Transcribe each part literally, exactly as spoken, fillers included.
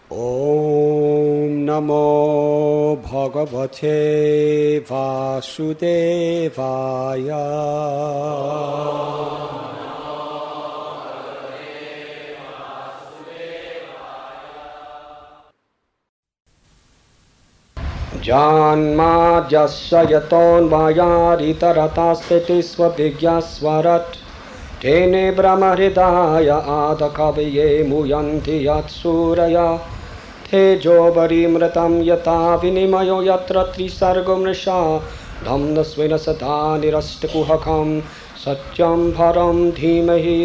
ॐ नमो भगवते वासुदेवाय। जन्माद्यस्य यतोऽन्वयादितरतस्थितिस्वभिज्ञस्वराट् तेने ब्रह्महृदाय आदकवये मुह्यन्ति यत्सूरया तेजोवरीमृतं यथा विनिमयो यत्र त्रिसर्गो मृषा धम्नस्वेन सदा निरस्तकुहकं सत्यं परं धीमहि।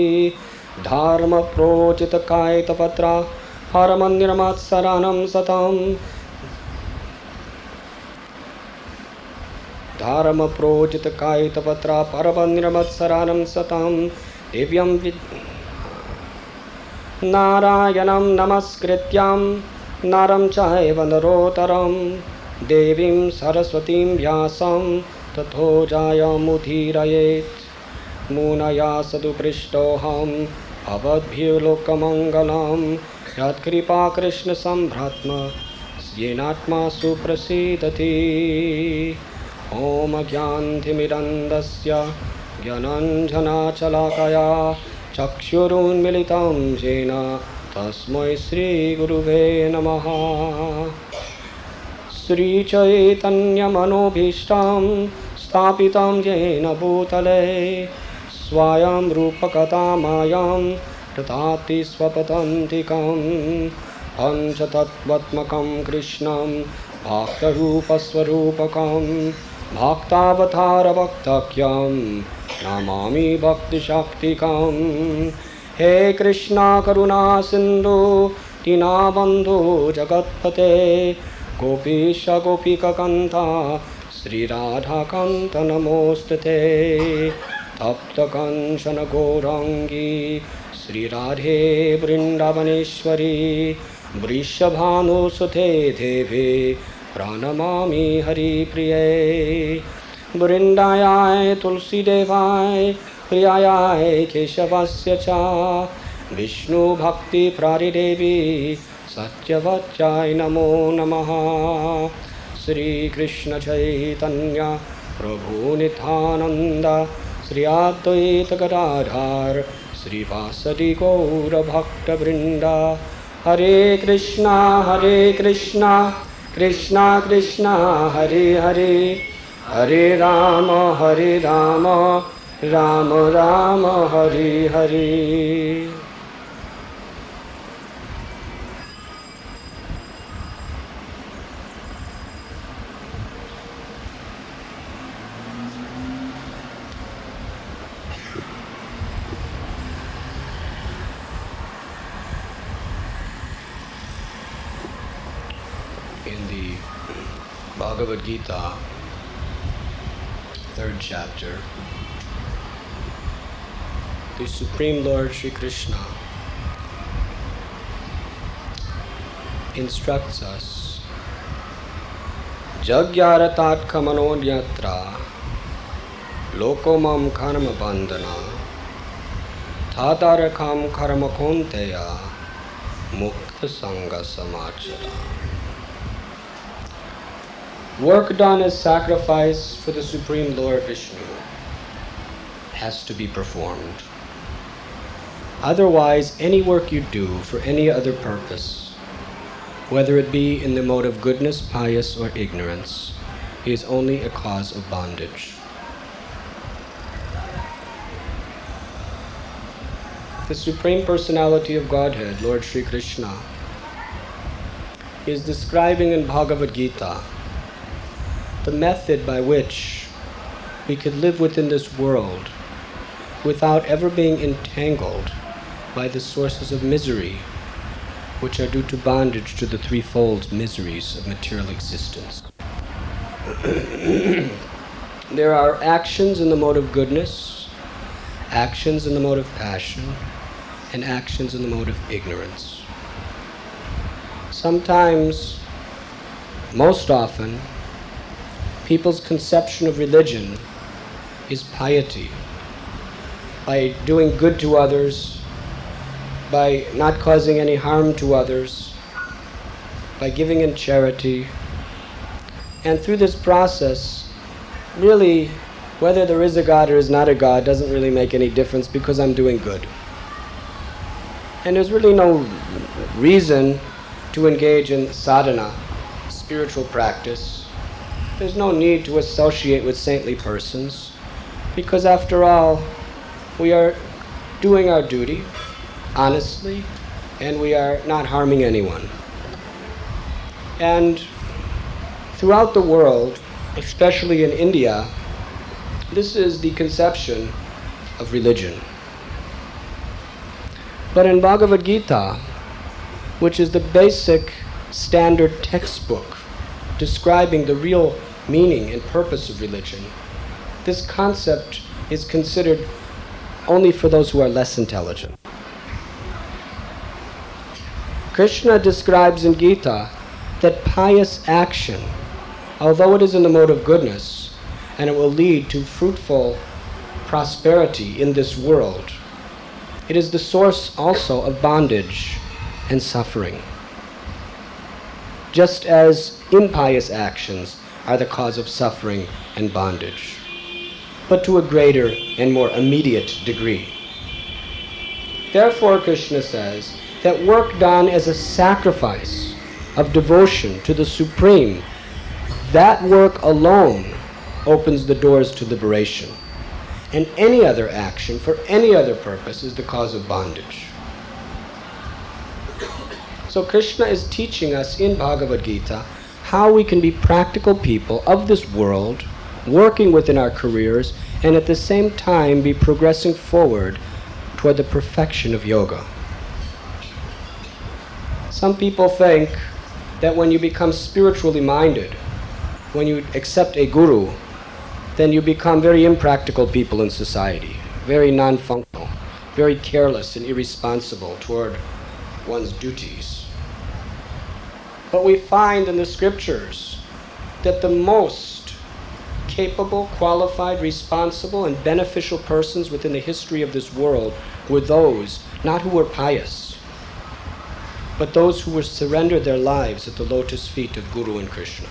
धर्मप्रोचितकायितपत्रा परमनिर्मत्सराणं सतं धर्मप्रोचितकायितपत्रा परमनिर्मत्सराणं सतं दिव्यं नारायणं नमस्कृत्यं नरं चैव नरोत्तरं देवीं सरस्वतीं व्यासं ततो जयमुदीरयेत्। मुनया सदुपृष्टोऽहं भवद्भ्यो लोकमङ्गलं यत्कृपा कृष्णसम्भ्रात्म येनात्मा सुप्रसीदति। ॐ ज्ञानतिमिरन्धस्य ज्ञानाञ्जनशलाकया चक्षुरुन्मीलितं येन तस्मै श्रीगुरुवे नमः। श्रीचैतन्यमनोभीष्टं स्थापितं येन भूतले स्वयं रूपकथा मायां ददाति स्वपदान्तिकं पञ्चतत्त्वात्मकं कृष्णं भक्तरूपस्वरूपकं भक्तावतारभक्तक्यं नमामि भक्तिशक्तिकं। हे कृष्णा करुणा सिन्धु दीनबन्धु जगत्पते गोपीश गोपिकान्ता श्रीराधाकान्त नमोस्तुते। तप्तकाञ्चन गौराङ्गी श्रीराधे वृन्दावनेश्वरी वृषभानुसुते देवे प्रणमामि हरिप्रिये। वृन्दायाय तुलसीदेवाय प्रियाय केशवस्य च विष्णुभक्तिप्रारिदेवी सत्यवत्याय नमो नमः। श्रीकृष्ण चैतन्य प्रभु नित्यानन्द श्री अद्वैत गदाधर श्रीवासदि गौरभक्तवृन्द। हरे कृष्णा हरे कृष्णा कृष्णा कृष्णा हरे हरे हरे राम हरे Ram Ram Ram Hare Hare. In the Bhagavad Gita, third chapter, the Supreme Lord Shri Krishna instructs us, Jagyaratat kamanonyatra lokomam karma bandhana thatarakam karma konteya mukta sangha samachara. Work done as sacrifice for the Supreme Lord Vishnu has to be performed. Otherwise, any work you do for any other purpose, whether it be in the mode of goodness, pious, or ignorance, is only a cause of bondage. The Supreme Personality of Godhead, Lord Shri Krishna, is describing in Bhagavad Gita the method by which we could live within this world without ever being entangled by the sources of misery, which are due to bondage to the threefold miseries of material existence. There are actions in the mode of goodness, actions in the mode of passion, and actions in the mode of ignorance. Sometimes, most often, people's conception of religion is piety. By doing good to others, by not causing any harm to others, by giving in charity. And through this process, really, whether there is a God or is not a God doesn't really make any difference because I'm doing good. And there's really no reason to engage in sadhana, spiritual practice. There's no need to associate with saintly persons because after all, we are doing our duty honestly and we are not harming anyone. And throughout the world, especially in India, this is the conception of religion. But in Bhagavad Gita, which is the basic standard textbook describing the real meaning and purpose of religion, this concept is considered only for those who are less intelligent. Krishna describes in Gita that pious action, although it is in the mode of goodness, and it will lead to fruitful prosperity in this world, it is the source also of bondage and suffering. Just as impious actions are the cause of suffering and bondage, but to a greater and more immediate degree. Therefore, Krishna says that work done as a sacrifice of devotion to the Supreme, that work alone opens the doors to liberation. And any other action for any other purpose is the cause of bondage. So Krishna is teaching us in Bhagavad Gita how we can be practical people of this world, working within our careers, and at the same time be progressing forward toward the perfection of yoga. Some people think that when you become spiritually minded, when you accept a guru, then you become very impractical people in society, very non-functional, very careless and irresponsible toward one's duties. But we find in the scriptures that the most capable, qualified, responsible, and beneficial persons within the history of this world were those not who were pious, but those who were surrendered their lives at the lotus feet of Guru and Krishna.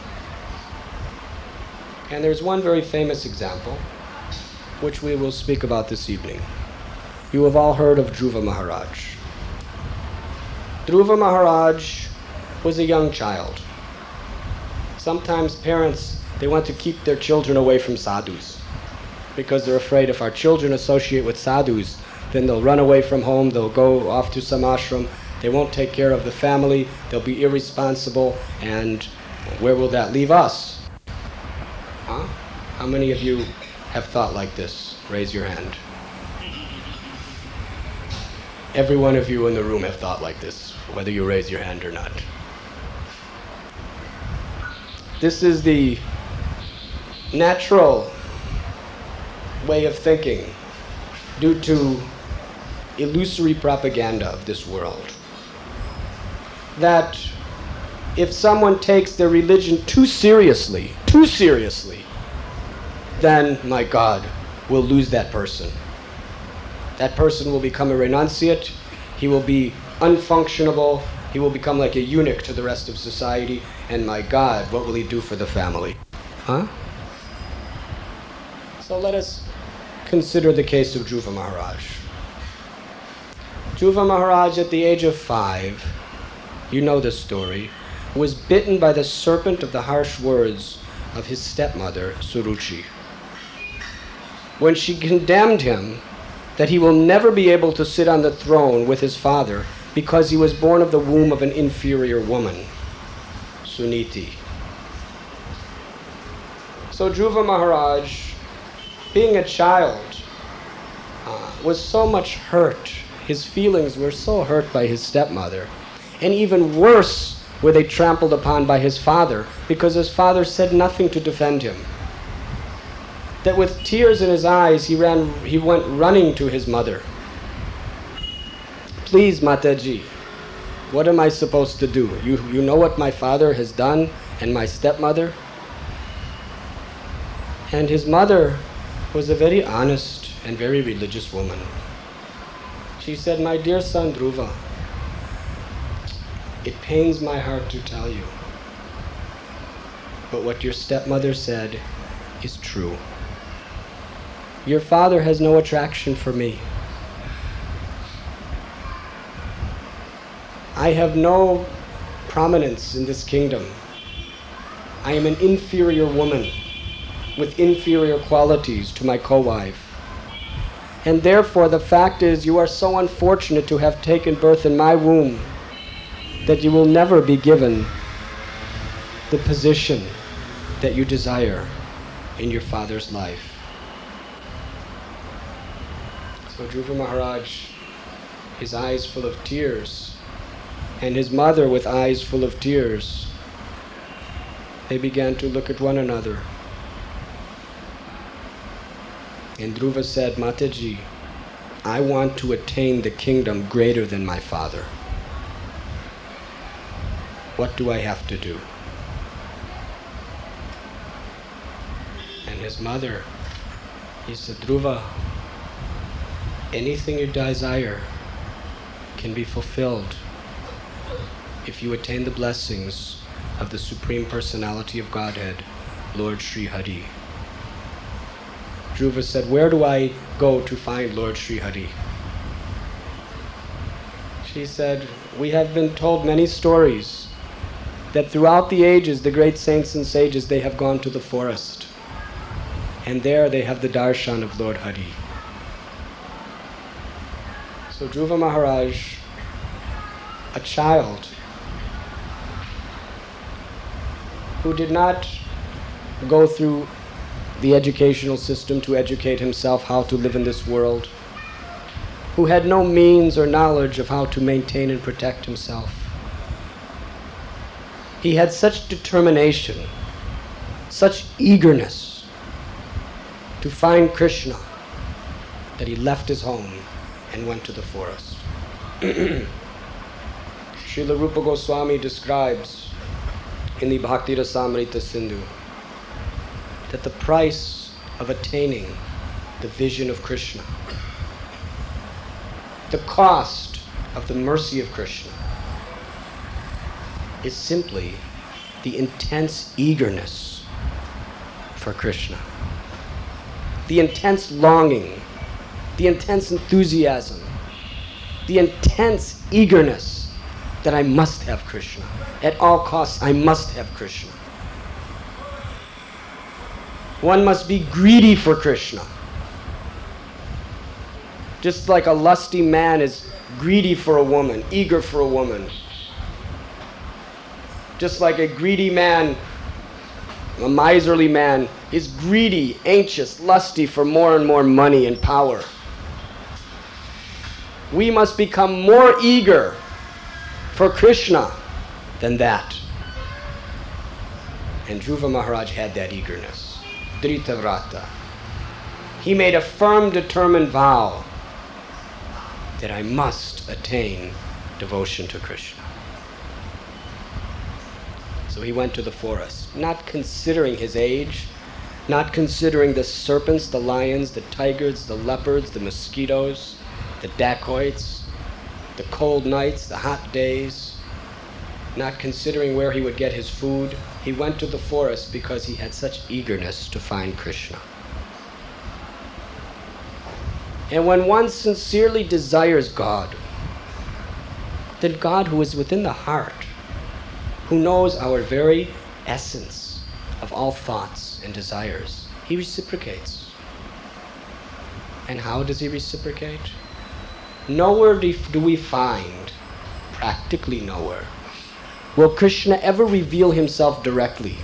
And there's one very famous example, which we will speak about this evening. You have all heard of Dhruva Maharaj. Dhruva Maharaj was a young child. Sometimes parents, they want to keep their children away from sadhus because they're afraid if our children associate with sadhus, then they'll run away from home, they'll go off to some ashram, they won't take care of the family, they'll be irresponsible, and where will that leave us? Huh? How many of you have thought like this? Raise your hand. Every one of you in the room have thought like this, whether you raise your hand or not. This is the natural way of thinking due to illusory propaganda of this world. That if someone takes their religion too seriously, too seriously, then, my God, we'll lose that person. That person will become a renunciate, he will be unfunctionable, he will become like a eunuch to the rest of society, and my God, what will he do for the family? Huh? So let us consider the case of Dhruva Maharaj. Dhruva Maharaj, at the age of five, you know the story, was bitten by the serpent of the harsh words of his stepmother, Suruchi. When she condemned him that he will never be able to sit on the throne with his father because he was born of the womb of an inferior woman, Suniti. So Dhruva Maharaj, being a child, uh, was so much hurt. His feelings were so hurt by his stepmother. And even worse were they trampled upon by his father, because his father said nothing to defend him. That with tears in his eyes, he ran, he went running to his mother. Please, Mataji, what am I supposed to do? You, you know what my father has done and my stepmother? And his mother was a very honest and very religious woman. She said, my dear son Dhruva, It pains my heart to tell you, but what your stepmother said is true. Your father has no attraction for me. I have no prominence in this kingdom. I am an inferior woman with inferior qualities to my co-wife. And therefore the fact is you are so unfortunate to have taken birth in my womb that you will never be given the position that you desire in your father's life. So Dhruva Maharaj, his eyes full of tears, and his mother with eyes full of tears, they began to look at one another. And Dhruva said, Mataji, I want to attain the kingdom greater than my father. What do I have to do? And his mother, he said, Dhruva, anything you desire can be fulfilled if you attain the blessings of the Supreme Personality of Godhead, Lord Sri Hari. Dhruva said, where do I go to find Lord Sri Hari? She said, we have been told many stories that throughout the ages, the great saints and sages, they have gone to the forest. And there they have the darshan of Lord Hari. So Dhruva Maharaj, a child who did not go through the educational system to educate himself how to live in this world, who had no means or knowledge of how to maintain and protect himself. He had such determination, such eagerness to find Krishna that he left his home and went to the forest. Srila Rupa Goswami describes in the Bhakti Rasamrita Sindhu that the price of attaining the vision of Krishna, the cost of the mercy of Krishna, is simply the intense eagerness for Krishna, the intense longing, the intense enthusiasm, the intense eagerness that I must have Krishna. At all costs, I must have Krishna. One must be greedy for Krishna. Just like a lusty man is greedy for a woman, eager for a woman. Just like a greedy man, a miserly man, is greedy, anxious, lusty for more and more money and power. We must become more eager for Krishna than that. And Dhruva Maharaj had that eagerness. Dritavrata. He made a firm, determined vow that I must attain devotion to Krishna. So he went to the forest, not considering his age, not considering the serpents, the lions, the tigers, the leopards, the mosquitoes, the dacoits, the cold nights, the hot days, not considering where he would get his food. He went to the forest because he had such eagerness to find Krishna. And when one sincerely desires God, then God, who is within the heart, who knows our very essence of all thoughts and desires, he reciprocates. And how does he reciprocate? Nowhere do we find, practically nowhere, will Krishna ever reveal himself directly.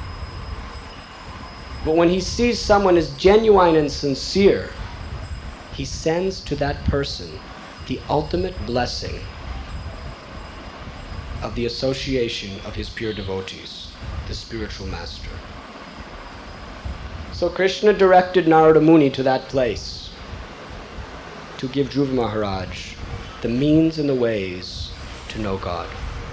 But when he sees someone is genuine and sincere, he sends to that person the ultimate blessing of the association of his pure devotees, the spiritual master. So Krishna directed Narada Muni to that place to give Dhruva Maharaj the means and the ways to know God.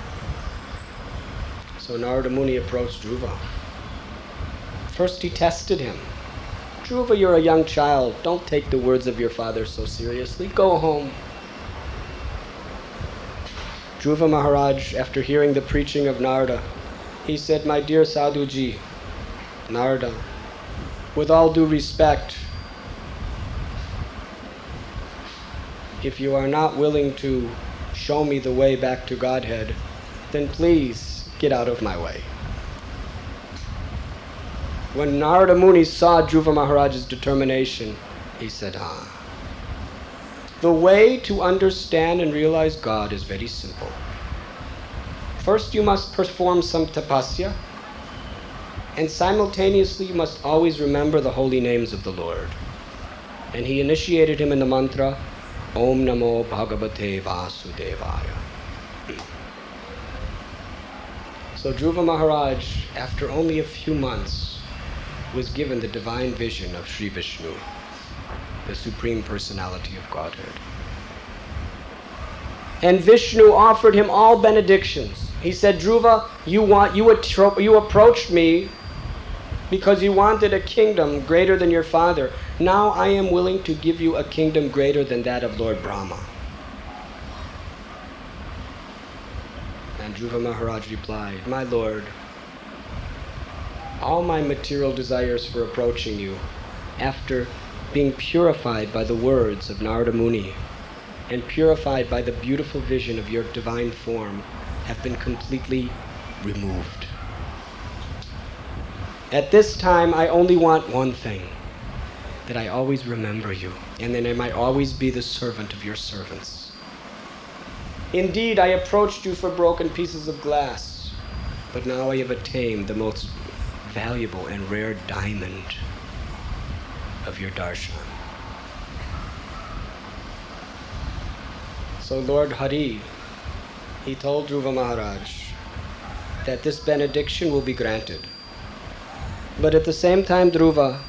So Narada Muni approached Dhruva. First he tested him. Dhruva, you're a young child. Don't take the words of your father so seriously. Go home. Dhruva Maharaj, after hearing the preaching of Narada, he said, "My dear Sadhuji, Narada, with all due respect, if you are not willing to show me the way back to Godhead, then please get out of my way." When Narada Muni saw Dhruva Maharaj's determination, he said, "Ah, the way to understand and realize God is very simple. First, you must perform some tapasya, and simultaneously you must always remember the holy names of the Lord." And he initiated him in the mantra, Om Namo Bhagavate Vasudevaya. So Dhruva Maharaj, after only a few months, was given the divine vision of Sri Vishnu, the Supreme Personality of Godhead. And Vishnu offered him all benedictions. He said, "Dhruva, you want you attro- you approached me because you wanted a kingdom greater than your father. Now I am willing to give you a kingdom greater than that of Lord Brahma." And Dhruva Maharaj replied, "My Lord, all my material desires for approaching you, after being purified by the words of Narada Muni and purified by the beautiful vision of your divine form, have been completely removed. At this time, I only want one thing, that I always remember you, and that I might always be the servant of your servants. Indeed, I approached you for broken pieces of glass, but now I have attained the most valuable and rare diamond of your darshan." So Lord Hari, he told Dhruva Maharaj that this benediction will be granted. But at the same time, Dhruva,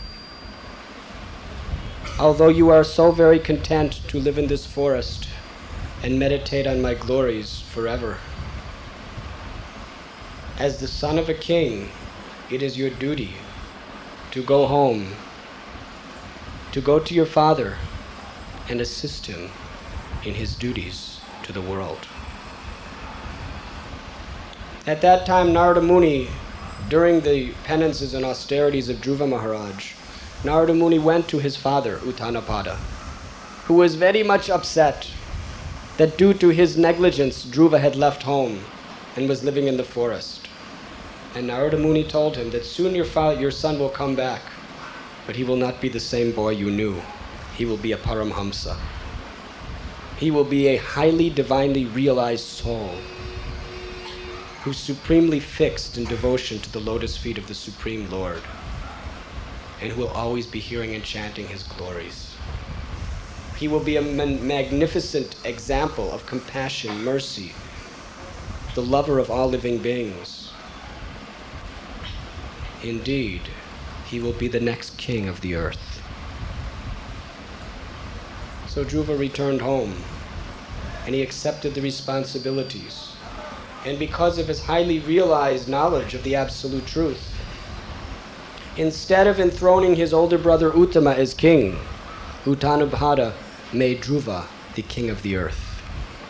although you are so very content to live in this forest and meditate on my glories forever, as the son of a king, it is your duty to go home, to go to your father and assist him in his duties to the world. At that time, Narada Muni, during the penances and austerities of Dhruva Maharaj, Narada Muni went to his father, Uttanapada, who was very much upset that due to his negligence, Dhruva had left home and was living in the forest. And Narada Muni told him that soon your, father, your son will come back, but he will not be the same boy you knew. He will be a Paramhamsa. He will be a highly divinely realized soul who's supremely fixed in devotion to the lotus feet of the Supreme Lord, and who will always be hearing and chanting his glories. He will be a man- magnificent example of compassion, mercy, the lover of all living beings. Indeed, he will be the next king of the earth. So Dhruva returned home, and he accepted the responsibilities. And because of his highly realized knowledge of the absolute truth, instead of enthroning his older brother Uttama as king, Uttanabhada made Dhruva the king of the earth.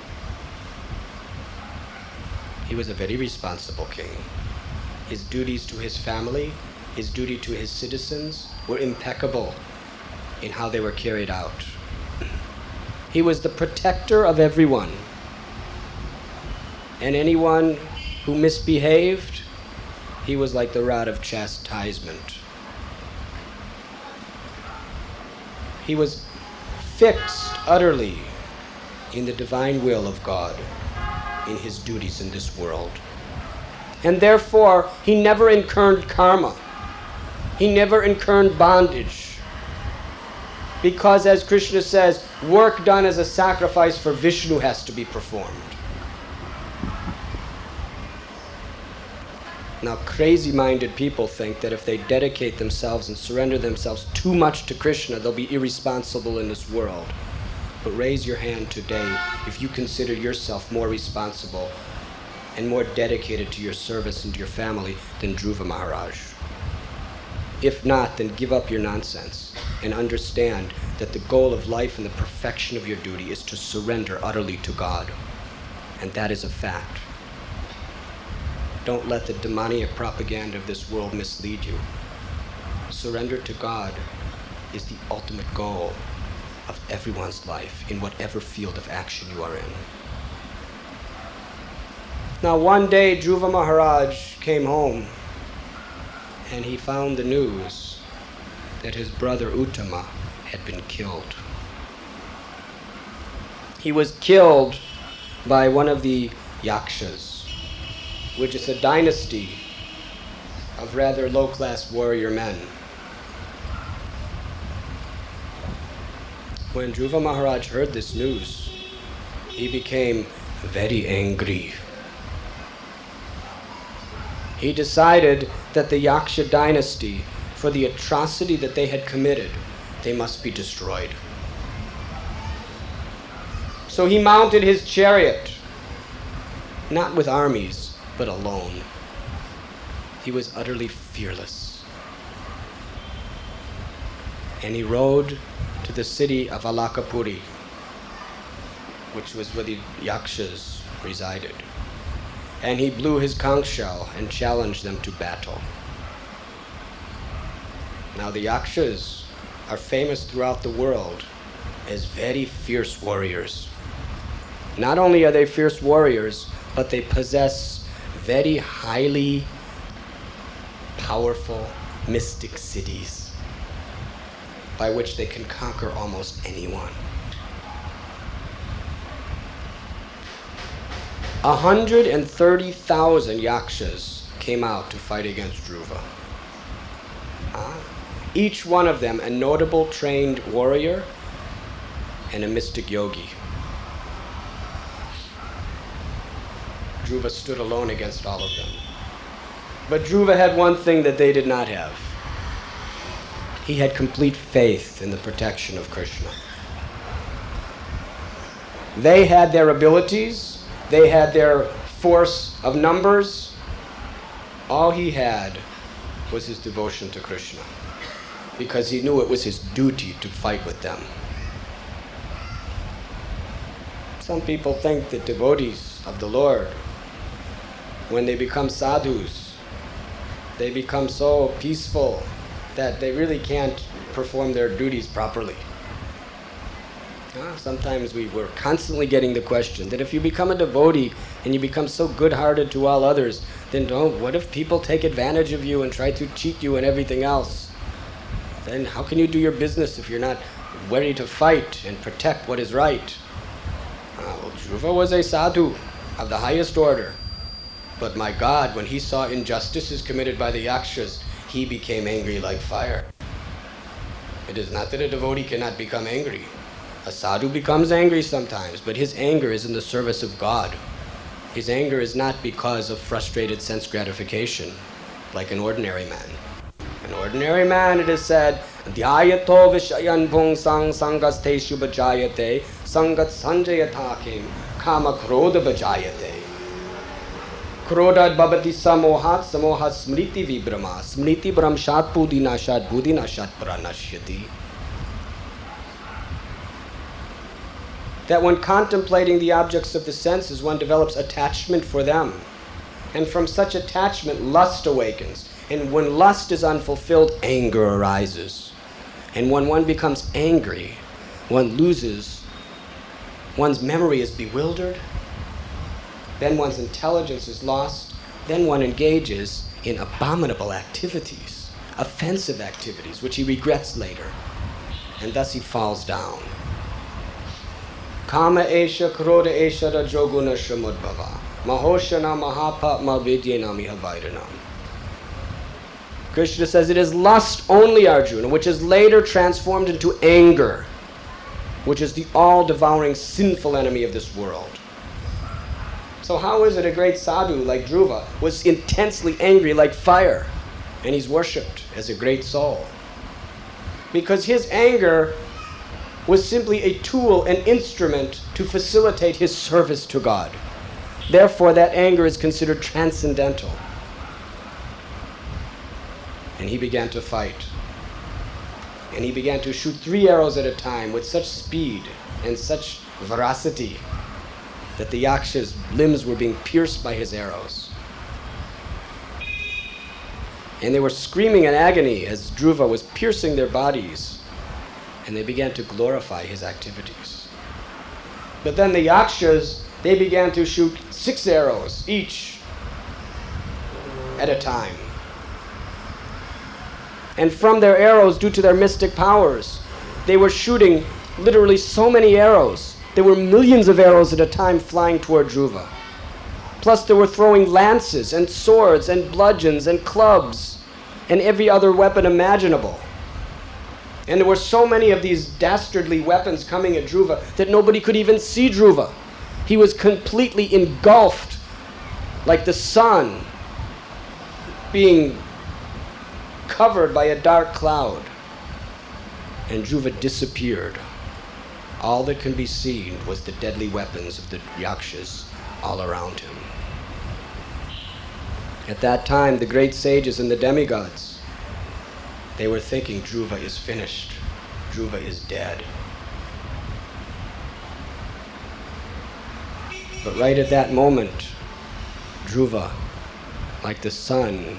He was a very responsible king. His duties to his family, his duty to his citizens were impeccable in how they were carried out. He was the protector of everyone. And anyone who misbehaved, he was like the rod of chastisement. He was fixed utterly in the divine will of God, in his duties in this world. And therefore, he never incurred karma. He never incurred bondage. Because as Krishna says, work done as a sacrifice for Vishnu has to be performed. Now, crazy-minded people think that if they dedicate themselves and surrender themselves too much to Krishna, they'll be irresponsible in this world. But raise your hand today if you consider yourself more responsible and more dedicated to your service and to your family than Dhruva Maharaj. If not, then give up your nonsense and understand that the goal of life and the perfection of your duty is to surrender utterly to God. And that is a fact. Don't let the demoniac propaganda of this world mislead you. Surrender to God is the ultimate goal of everyone's life in whatever field of action you are in. Now one day Dhruva Maharaj came home and he found the news that his brother Uttama had been killed. He was killed by one of the Yakshas, which is a dynasty of rather low-class warrior men. When Dhruva Maharaj heard this news, he became very angry. He decided that the Yaksha dynasty, for the atrocity that they had committed, they must be destroyed. So he mounted his chariot, not with armies, but alone. He was utterly fearless. And he rode to the city of Alakapuri, which was where the Yakshas resided. And he blew his conch shell and challenged them to battle. Now the Yakshas are famous throughout the world as very fierce warriors. Not only are they fierce warriors, but they possess very highly powerful mystic cities by which they can conquer almost anyone. one hundred thirty thousand Yakshas came out to fight against Dhruva. Uh, each one of them a notable trained warrior and a mystic yogi. Dhruva stood alone against all of them. But Dhruva had one thing that they did not have. He had complete faith in the protection of Krishna. They had their abilities, they had their force of numbers. All he had was his devotion to Krishna, because he knew it was his duty to fight with them. Some people think that devotees of the Lord, when they become sadhus, they become so peaceful that they really can't perform their duties properly. Uh, sometimes we were constantly getting the question that if you become a devotee and you become so good-hearted to all others, then don't, what if people take advantage of you and try to cheat you and everything else? Then how can you do your business if you're not ready to fight and protect what is right? Uh, well, Dhruva was a sadhu of the highest order. But my God, when he saw injustices committed by the Yakshas, he became angry like fire. It is not that a devotee cannot become angry. A sadhu becomes angry sometimes, but his anger is in the service of God. His anger is not because of frustrated sense gratification, like an ordinary man. An ordinary man, it is said, Dhyayato vishayan bhung sang sangasteshu bhajayate sangat sanjayatakim kama krodha bhajayate. Krodhat bhavati samohat samohat smriti vibrama smriti brahmshat budinashat budinashat pranashyati. That when contemplating the objects of the senses, one develops attachment for them. And from such attachment, lust awakens. And when lust is unfulfilled, anger arises. And when one becomes angry, one loses, one's memory is bewildered, then one's intelligence is lost, then one engages in abominable activities, offensive activities, which he regrets later. And thus he falls down. Kama esha krodha esha rajoguna shamudbhava mahoshana mahapatma vidyena mihavairanam. Krishna says it is lust only, Arjuna, which is later transformed into anger, which is the all-devouring sinful enemy of this world. So how is it a great sadhu like Dhruva was intensely angry like fire, and he's worshipped as a great soul? Because his anger was simply a tool, an instrument to facilitate his service to God. Therefore, that anger is considered transcendental. And he began to fight. And he began to shoot three arrows at a time with such speed and such veracity that the Yaksha's limbs were being pierced by his arrows. And they were screaming in agony as Dhruva was piercing their bodies, and they began to glorify his activities. But then the Yakshas, they began to shoot six arrows each at a time. And from their arrows, due to their mystic powers, they were shooting literally so many arrows. There were millions of arrows at a time flying toward Dhruva. Plus they were throwing lances and swords and bludgeons and clubs and every other weapon imaginable. And there were so many of these dastardly weapons coming at Dhruva that nobody could even see Dhruva. He was completely engulfed like the sun being covered by a dark cloud. And Dhruva disappeared. All that can be seen was the deadly weapons of the Yakshas all around him. At that time, the great sages and the demigods, they were thinking Dhruva is finished. Dhruva is dead. But right at that moment, Dhruva, like the sun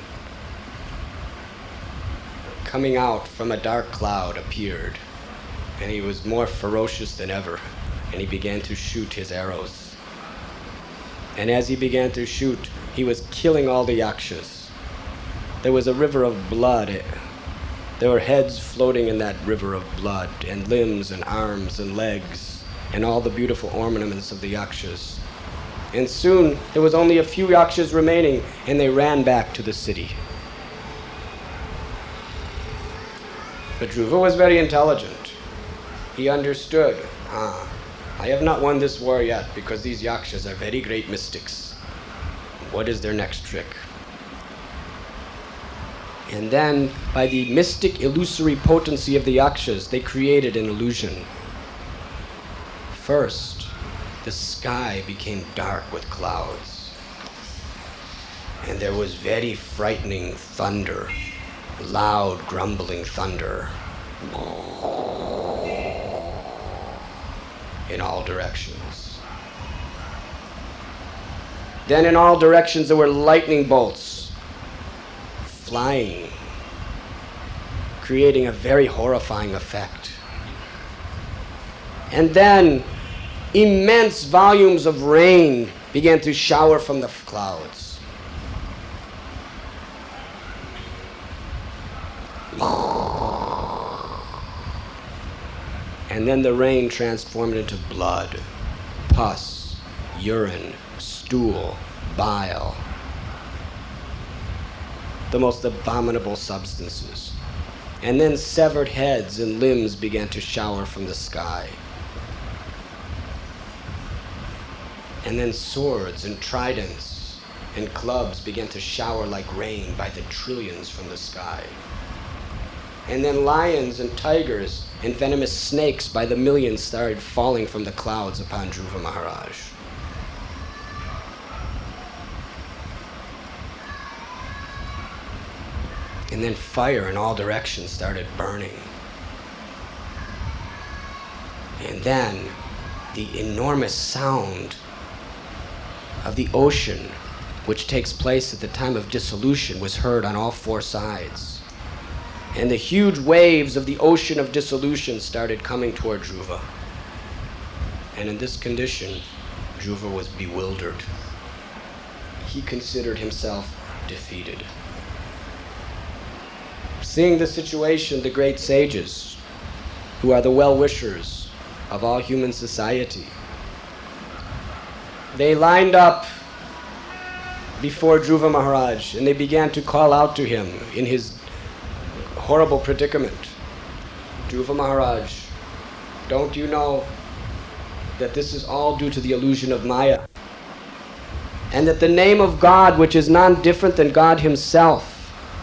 coming out from a dark cloud, appeared. And he was more ferocious than ever. And he began to shoot his arrows. And as he began to shoot, he was killing all the Yakshas. There was a river of blood. There were heads floating in that river of blood, and limbs and arms and legs, and all the beautiful ornaments of the Yakshas. And soon, there was only a few Yakshas remaining, and they ran back to the city. But Dhruva was very intelligent. He understood, ah, I have not won this war yet because these Yakshas are very great mystics. What is their next trick? And then, by the mystic illusory potency of the Yakshas, they created an illusion. First, the sky became dark with clouds. And there was very frightening thunder, loud grumbling thunder in all directions. Then in all directions there were lightning bolts flying, creating a very horrifying effect. And then immense volumes of rain began to shower from the clouds. And then the rain transformed into blood, pus, urine, stool, bile, the most abominable substances. And then severed heads and limbs began to shower from the sky. And then swords and tridents and clubs began to shower like rain by the trillions from the sky. And then lions and tigers and venomous snakes by the millions started falling from the clouds upon Dhruva Maharaj. And then fire in all directions started burning. And then the enormous sound of the ocean, which takes place at the time of dissolution, was heard on all four sides. And the huge waves of the ocean of dissolution started coming toward Dhruva. And in this condition, Dhruva was bewildered. He considered himself defeated. Seeing the situation, the great sages, who are the well-wishers of all human society, they lined up before Dhruva Maharaj and they began to call out to him in his horrible predicament. Dhruva Maharaj, don't you know that this is all due to the illusion of Maya? And that the name of God, which is none different than God himself,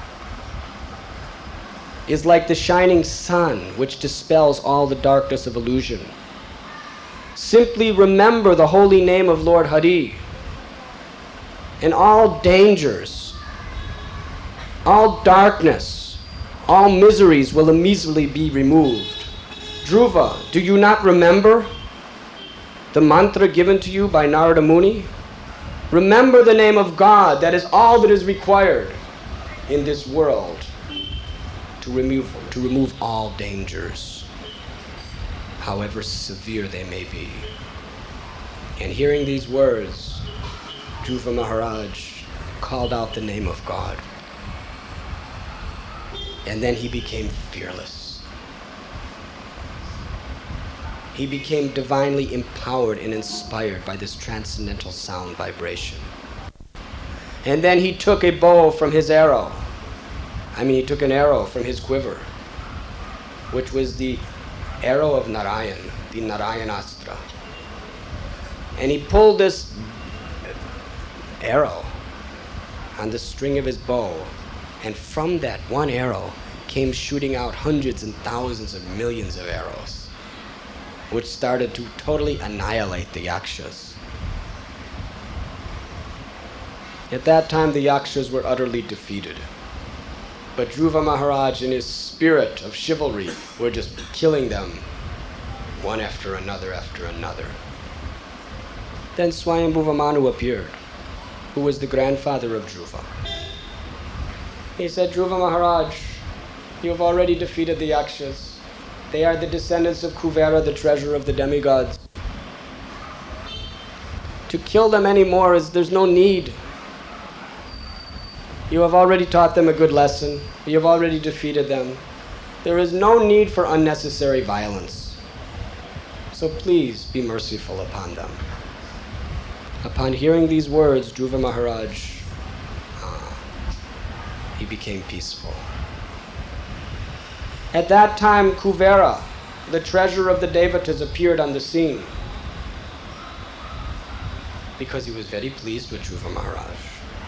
is like the shining sun which dispels all the darkness of illusion. Simply remember the holy name of Lord Hari, and all dangers, all darkness, all miseries will immediately be removed. Dhruva, do you not remember? the mantra given to you by Narada Muni? Remember the name of God. That is all that is required in this world to remove, to remove all dangers, however severe they may be. And hearing these words, Dhruva Maharaj called out the name of God. And then he became fearless. He became divinely empowered and inspired by this transcendental sound vibration. And then he took a bow from his arrow. I mean, he took an arrow from his quiver, which was the arrow of Narayan, the Narayanastra. And he pulled this arrow on the string of his bow, and from that one arrow came shooting out hundreds and thousands of millions of arrows, which started to totally annihilate the Yakshas. At that time, the Yakshas were utterly defeated. But Dhruva Maharaj, in his spirit of chivalry, were just killing them one after another after another. Then Swayambhuva Manu appeared, who was the grandfather of Dhruva. He said, Dhruva Maharaj, you have already defeated the Yakshas. They are the descendants of Kuvera, the treasurer of the demigods. To kill them anymore is, there's no need. You have already taught them a good lesson. You have already defeated them. There is no need for unnecessary violence. So please be merciful upon them. Upon hearing these words, Dhruva Maharaj, ah, he became peaceful. At that time, Kuvera, the treasurer of the Devatas, appeared on the scene because he was very pleased with Dhruva Maharaj.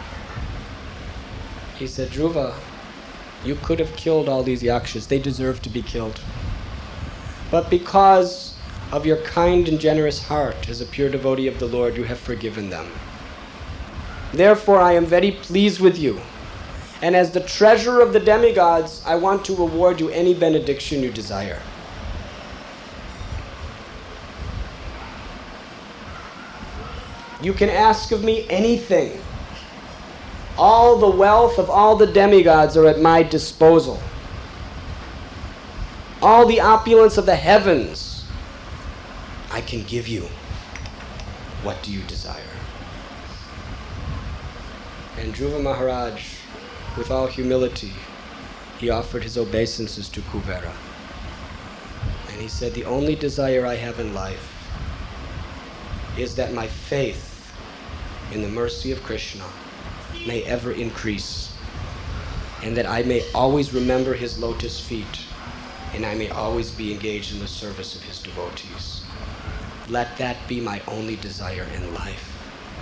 He said, Dhruva, you could have killed all these Yakshas. They deserve to be killed. But because of your kind and generous heart as a pure devotee of the Lord, you have forgiven them. Therefore, I am very pleased with you. And as the treasurer of the demigods, I want to award you any benediction you desire. You can ask of me anything. All the wealth of all the demigods are at my disposal. All the opulence of the heavens I can give you. What do you desire? And Dhruva Maharaj, with all humility, he offered his obeisances to Kuvera. And he said, the only desire I have in life is that my faith in the mercy of Krishna may ever increase, and that I may always remember his lotus feet, and I may always be engaged in the service of his devotees. Let that be my only desire in life.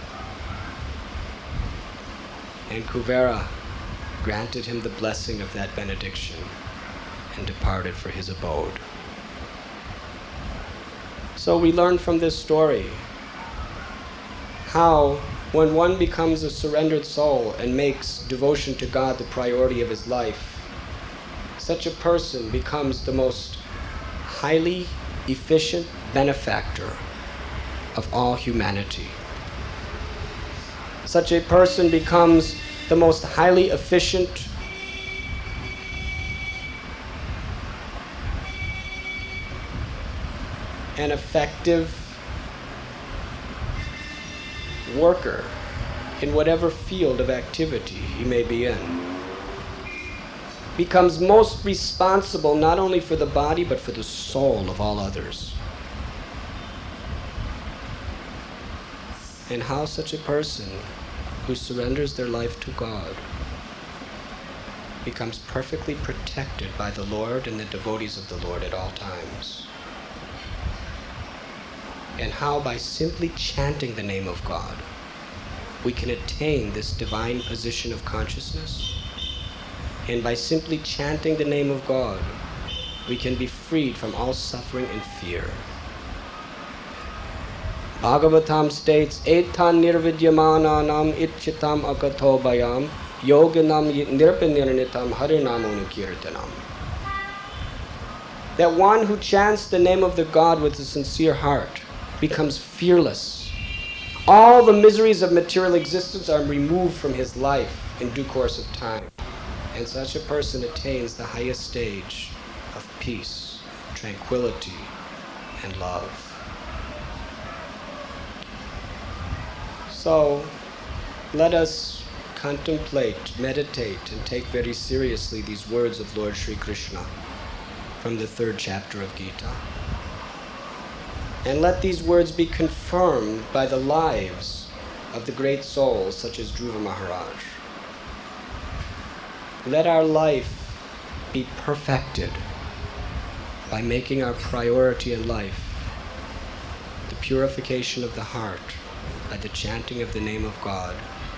And Kuvera granted him the blessing of that benediction and departed for his abode. So we learn from this story how when one becomes a surrendered soul and makes devotion to God the priority of his life, such a person becomes the most highly efficient benefactor of all humanity. Such a person becomes the most highly efficient and effective worker in whatever field of activity he may be in. Becomes most responsible not only for the body but for the soul of all others. And how such a person who surrenders their life to God becomes perfectly protected by the Lord and the devotees of the Lord at all times. And how by simply chanting the name of God, we can attain this divine position of consciousness. And by simply chanting the name of God, we can be freed from all suffering and fear. Bhagavatam states, Etan nirvidyamananam itchitam akato bayam yoganam nirpanirnitam harinamonukirtanam. That one who chants the name of the God with a sincere heart becomes fearless. All the miseries of material existence are removed from his life in due course of time. And such a person attains the highest stage of peace, tranquility, and love. So, let us contemplate, meditate, and take very seriously these words of Lord Sri Krishna from the third chapter of Gita. And let these words be confirmed by the lives of the great souls such as Dhruva Maharaj. Let our life be perfected by making our priority in life the purification of the heart by the chanting of the name of God.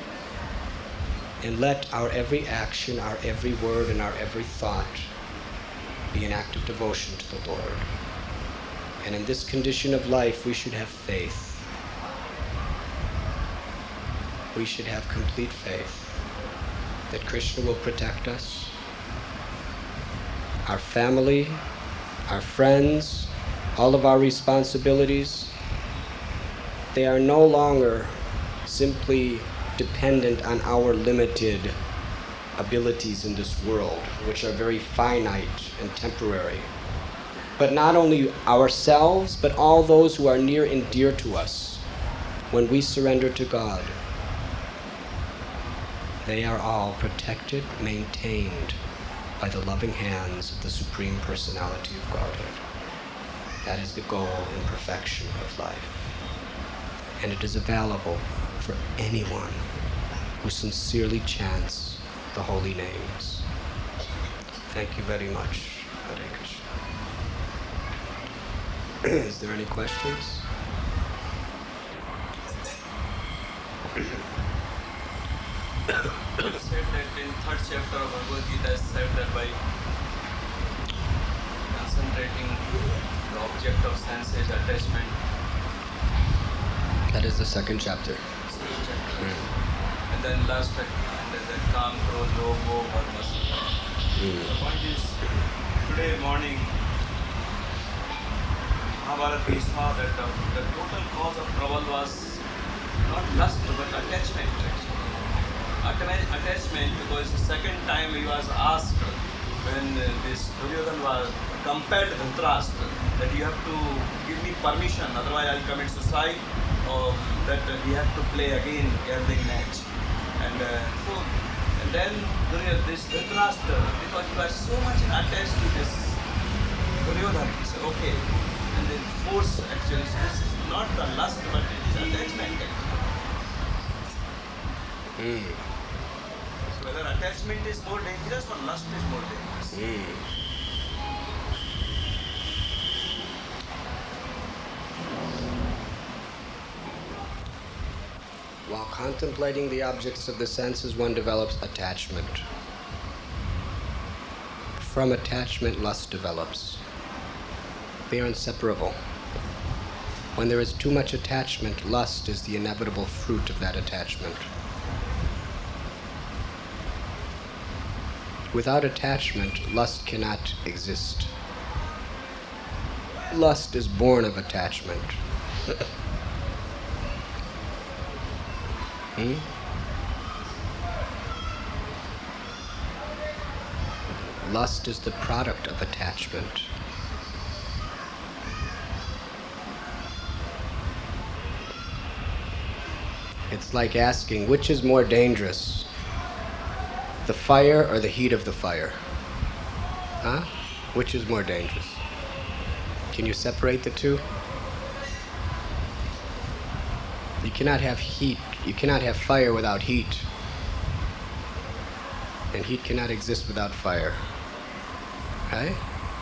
And let our every action, our every word, and our every thought be an act of devotion to the Lord. And in this condition of life, we should have faith. We should have complete faith that Krishna will protect us, our family, our friends, all of our responsibilities. They are no longer simply dependent on our limited abilities in this world, which are very finite and temporary. But not only ourselves, but all those who are near and dear to us, when we surrender to God, they are all protected, maintained by the loving hands of the Supreme Personality of Godhead. That is the goal and perfection of life. And it is available for anyone who sincerely chants the holy names. Thank you very much. Hare Krishna. Is there any questions? You said that in third chapter of Bhagavad Gita is said that by concentrating the object of senses attachment. That is the second chapter. Second chapter. Mm. And then last chapter, and then that calm, close, low, go, varmas. Mm. The point is, today morning, Mahabharata we saw that the, the total cause of trouble was not lust but attachment. Atta- Attachment, because the second time he was asked when uh, this Duryodhana was compelled Dhritarashtra that you have to give me permission, otherwise I'll commit suicide, or that uh, we have to play again gambling match. And uh, so, and then Duryodhana, this Dhritarashtra, because he was so much attached to this Duryodhana, he said, okay, and then force actually, so this is not the lust but it is attachment. Mm. So whether attachment is more dangerous or lust is more dangerous. Mm. While contemplating the objects of the senses, one develops attachment. From attachment, lust develops. They are inseparable. When there is too much attachment, lust is the inevitable fruit of that attachment. Without attachment, lust cannot exist. Lust is born of attachment. hmm? Lust is the product of attachment. It's like asking, which is more dangerous? The fire or the heat of the fire? Huh? Which is more dangerous? Can you separate the two? You cannot have heat, you cannot have fire without heat. And heat cannot exist without fire. Right?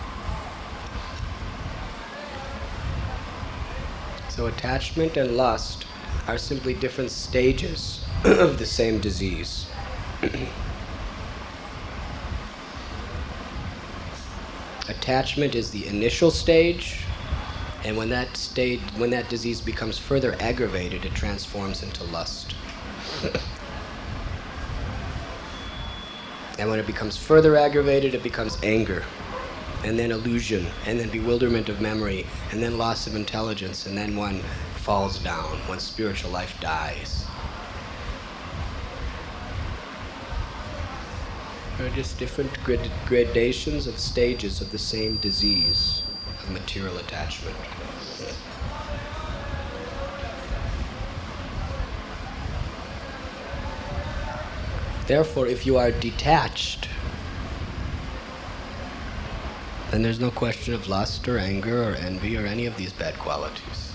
So attachment and lust are simply different stages of the same disease. Attachment is the initial stage, and when that stage, when that disease becomes further aggravated, it transforms into lust. And when it becomes further aggravated, it becomes anger. and then illusion, and then bewilderment of memory, and then loss of intelligence, and then one falls down, one's spiritual life dies. There are just different grad- gradations of stages of the same disease of material attachment. Therefore, if you are detached, then there's no question of lust or anger or envy or any of these bad qualities.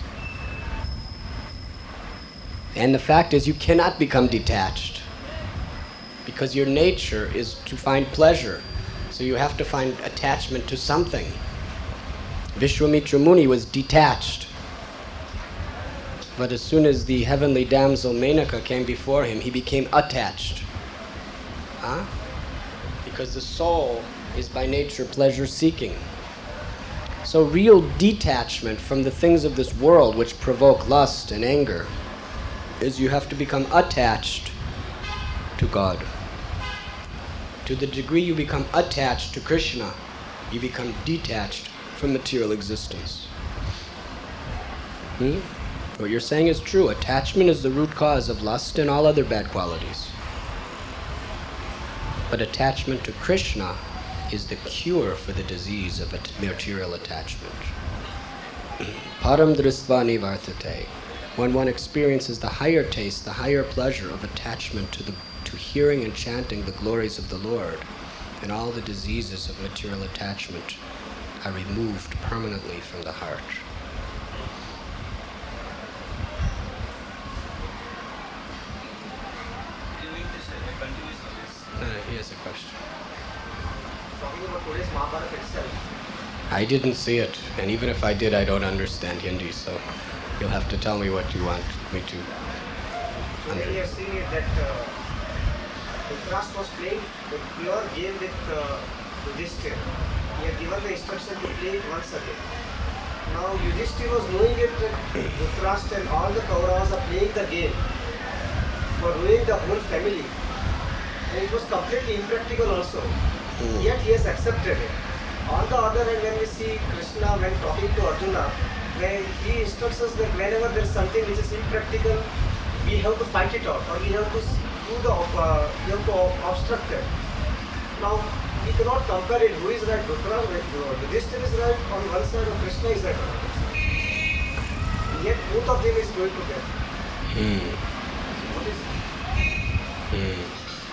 And the fact is, you cannot become detached because your nature is to find pleasure. So you have to find attachment to something. Vishwamitra Muni was detached. But as soon as the heavenly damsel Menaka came before him, he became attached. Huh? Because the soul is by nature pleasure-seeking. So real detachment from the things of this world which provoke lust and anger is you have to become attached to God. To the degree you become attached to Krishna, you become detached from material existence. Hmm? What you're saying is true. Attachment is the root cause of lust and all other bad qualities. But attachment to Krishna is the cure for the disease of material attachment. Param drisva nivartate. When one experiences the higher taste, the higher pleasure of attachment to the to hearing and chanting the glories of the Lord, and all the diseases of material attachment are removed permanently from the heart. Uh, here's a question. Talking about today's Mahabharata itself. I didn't see it, and even if I did, I don't understand Hindi, so you'll have to tell me what you want me to Today we are seeing it that uh, Dhritarashtra was playing the pure game with uh, Yudhishthira. He had given the instruction to play it once again. Now Yudhishthira was knowing it that Dhritarashtra and all the Kauravas are playing the game for ruining the whole family. And it was completely impractical also. Mm. Yet he has accepted it. On the other hand, when we see Krishna when talking to Arjuna, when he instructs us that whenever there is something which is impractical, we have to fight it out, or we have to do the uh, we have to obstruct it. Now we cannot compare it. Who is right? Yudhishthira is right on one side, or Krishna is right on the other side. Yet both of them is going together. Mm. What is it? Mm.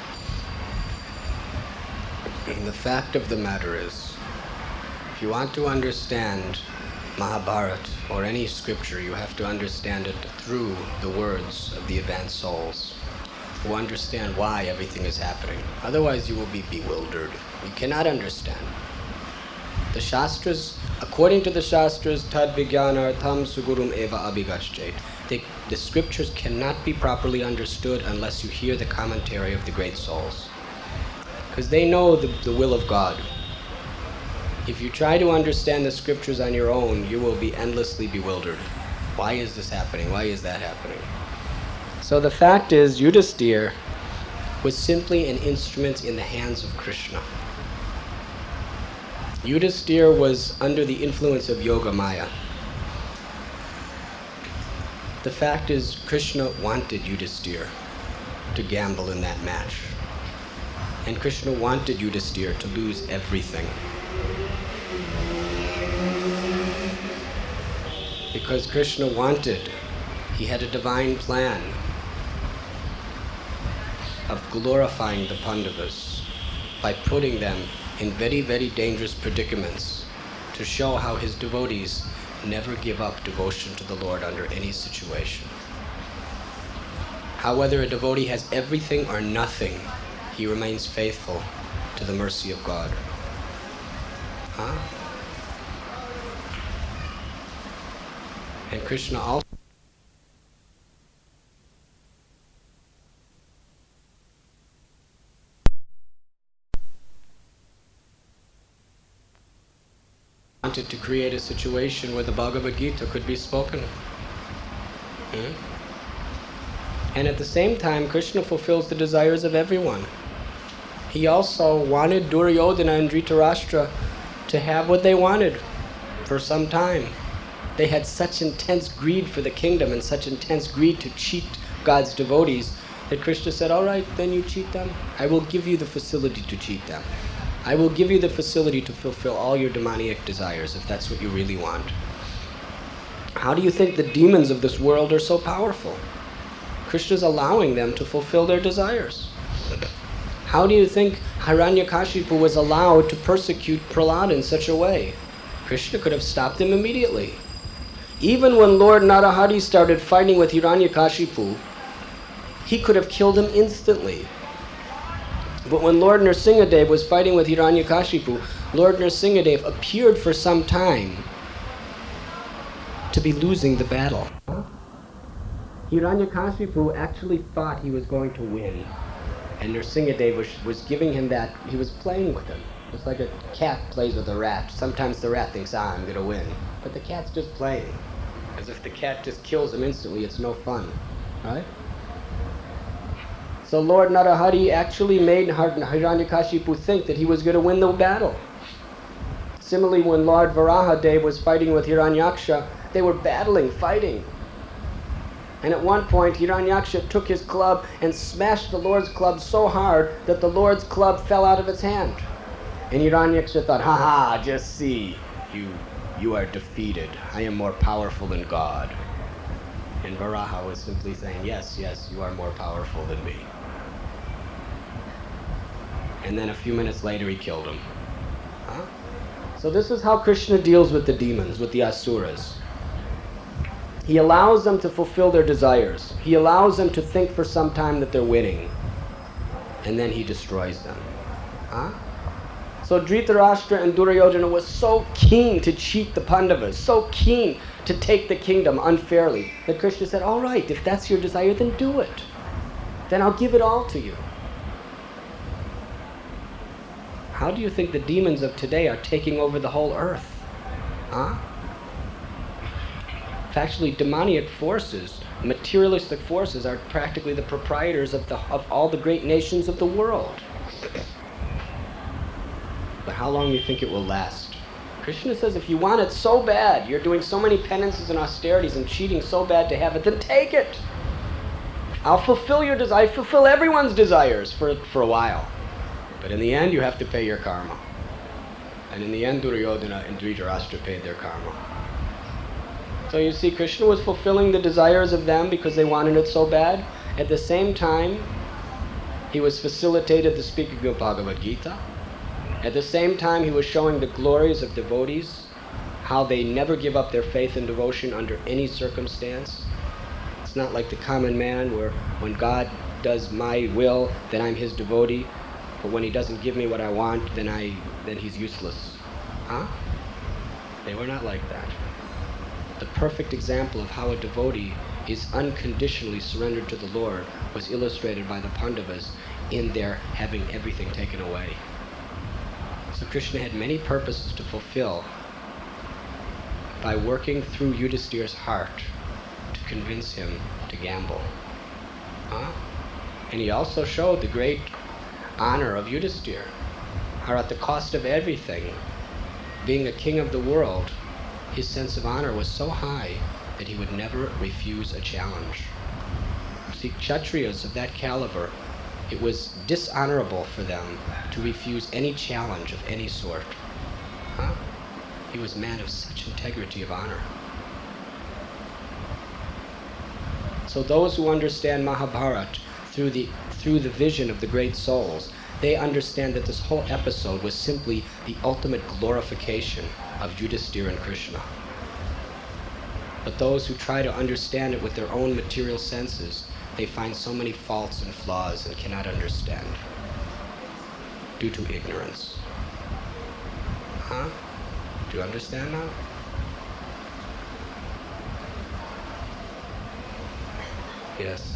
And the fact of the matter is, if you want to understand Mahabharata or any scripture, you have to understand it through the words of the advanced souls who understand why everything is happening. Otherwise you will be bewildered. You cannot understand. The Shastras, according to the Shastras, tad vijnanartham sugurum eva abhigaschet. The, the scriptures cannot be properly understood unless you hear the commentary of the great souls. Because they know the, the will of God. If you try to understand the scriptures on your own, you will be endlessly bewildered. Why is this happening? Why is that happening? So the fact is, Yudhishthira was simply an instrument in the hands of Krishna. Yudhishthira was under the influence of Yoga Maya. The fact is, Krishna wanted Yudhishthira to gamble in that match. And Krishna wanted Yudhishthira to lose everything. Because Krishna wanted, he had a divine plan of glorifying the Pandavas by putting them in very, very dangerous predicaments to show how his devotees never give up devotion to the Lord under any situation. How whether a devotee has everything or nothing, he remains faithful to the mercy of God. Huh? And Krishna also wanted to create a situation where the Bhagavad Gita could be spoken. Hmm? And at the same time, Krishna fulfills the desires of everyone. He also wanted Duryodhana and Dhritarashtra to have what they wanted for some time. They had such intense greed for the kingdom and such intense greed to cheat God's devotees that Krishna said, all right, then you cheat them. I will give you the facility to cheat them. I will give you the facility to fulfill all your demoniac desires if that's what you really want. How do you think the demons of this world are so powerful? Krishna's allowing them to fulfill their desires. How do you think Hiranyakashipu was allowed to persecute Prahlad in such a way? Krishna could have stopped him immediately. Even when Lord Narahari started fighting with Hiranyakashipu, he could have killed him instantly. But when Lord Nrsingadev was fighting with Hiranyakashipu, Lord Nrsingadev appeared for some time to be losing the battle. Hiranyakashipu actually thought he was going to win. And Nrsingadev was, was giving him that, he was playing with him. Just like a cat plays with a rat. Sometimes the rat thinks, ah, I'm going to win. But the cat's just playing. As if the cat just kills him instantly, it's no fun. Right? So Lord Narahari actually made Hiranyakashipu think that he was going to win the battle. Similarly, when Lord Varahadev was fighting with Hiranyaksha, they were battling, fighting. And at one point, Hiranyaksha took his club and smashed the Lord's club so hard that the Lord's club fell out of its hand. And Hiranyaksha thought, ha ha, just see, you, you are defeated. I am more powerful than God. And Varaha was simply saying, yes, yes, you are more powerful than me. And then a few minutes later, he killed him. Huh? So this is how Krishna deals with the demons, with the asuras. He allows them to fulfill their desires. He allows them to think for some time that they're winning. And then he destroys them. Huh? So Dhritarashtra and Duryodhana was so keen to cheat the Pandavas, so keen to take the kingdom unfairly, that Krishna said, all right, if that's your desire, then do it. Then I'll give it all to you. How do you think the demons of today are taking over the whole earth? Huh? Actually, demoniac forces, materialistic forces, are practically the proprietors of, the, of all the great nations of the world. But how long do you think it will last? Krishna says, if you want it so bad, you're doing so many penances and austerities and cheating so bad to have it, then take it. I'll fulfill your desire, I fulfill everyone's desires for, for a while. But in the end, you have to pay your karma. And in the end, Duryodhana and Dhritarashtra paid their karma. So you see, Krishna was fulfilling the desires of them because they wanted it so bad. At the same time, he was facilitated the speaking of Bhagavad Gita. At the same time, he was showing the glories of devotees, how they never give up their faith and devotion under any circumstance. It's not like the common man where when God does my will, then I'm his devotee. But when he doesn't give me what I want, then I then he's useless. Huh? They were not like that. The perfect example of how a devotee is unconditionally surrendered to the Lord was illustrated by the Pandavas in their having everything taken away. So Krishna had many purposes to fulfill by working through Yudhisthira's heart to convince him to gamble. Huh? And he also showed the great honor of Yudhisthira, how at the cost of everything, being a king of the world, his sense of honor was so high that he would never refuse a challenge. See, Kshatriyas of that caliber, it was dishonorable for them to refuse any challenge of any sort. Huh? He was a man of such integrity of honor. So those who understand Mahabharata through the, through the vision of the great souls, they understand that this whole episode was simply the ultimate glorification of Yudhisthira and Krishna. But those who try to understand it with their own material senses, they find so many faults and flaws and cannot understand due to ignorance. Huh? Do you understand now? Yes.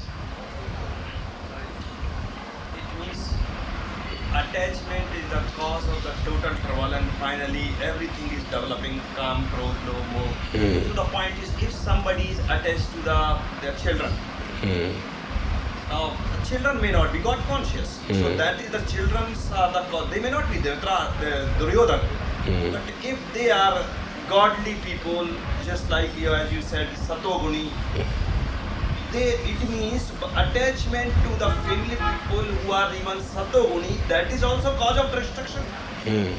It means attachment is the cause of the total trouble, and finally everything is developing calm, growth, low, more. Mm. So the point is, if somebody is attached to the their children, Mm. now the children may not be God conscious. Mm. So that is the children's uh, the cause. They may not be Devatra, the Duryodhana, Mm. But if they are godly people, just like you, as you said, Satoguni, they, it means attachment to the family people who are even Satoguni, that is also cause of destruction. Mm.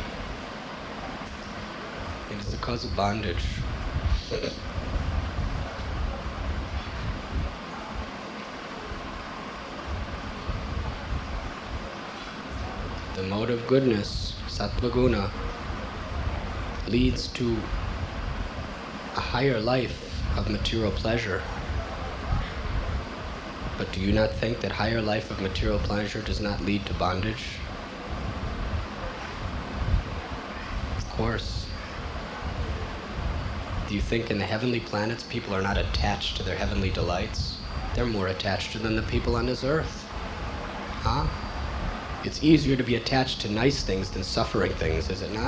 It is the cause of bondage. The mode of goodness, Sattva-guna, leads to a higher life of material pleasure. But do you not think that higher life of material pleasure does not lead to bondage? Of course. Do you think in the heavenly planets people are not attached to their heavenly delights? They're more attached to them than people on this earth. Huh? It's easier to be attached to nice things than suffering things, is it not?